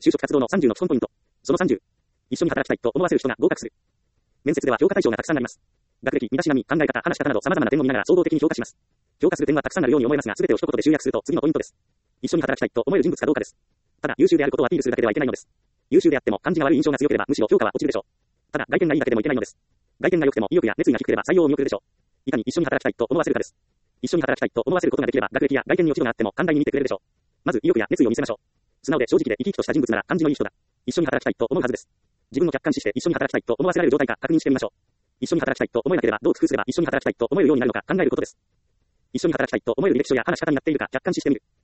就職活動の30の基本ポイント。その30。一緒に働きたいと思わせる人が合格する。面接では評価対象がたくさんあります。学歴、身だしなみ、考え方、話し方など様々な点を見ながら総合的に評価します。評価する点はたくさんあるように思えますが、全てを一言で集約すると次のポイントです。一緒に働きたいと思える人物かどうかです。ただ、優秀であることをアピールするだけではいけないのです。優秀であっても感じが悪い印象が強ければむしろ評価は落ちるでしょう。ただ、外見がいいだけでもいけないのです。外見が良くても意欲や熱意が低ければ採用を見送るでしょう。いかに一緒に働きたいと思わせるかです。一緒に働きたいと思わせることができれば学歴や外見に落ち度があっても寛大に見てくれるでしょう。まず意欲や熱意を見せましょう。素直で正直で生き生きとした人物なら感じのいい人だ。一緒に働きたいと思うはずです。自分を客観視して一緒に働きたいと思わせられる状態か確認してみましょう。一緒に働きたいと思えなければどう工夫すれば一緒に働きたいと思えるようになるのか考えることです。一緒に働きたいと思える履歴書や話し方になっているか客観視してみる。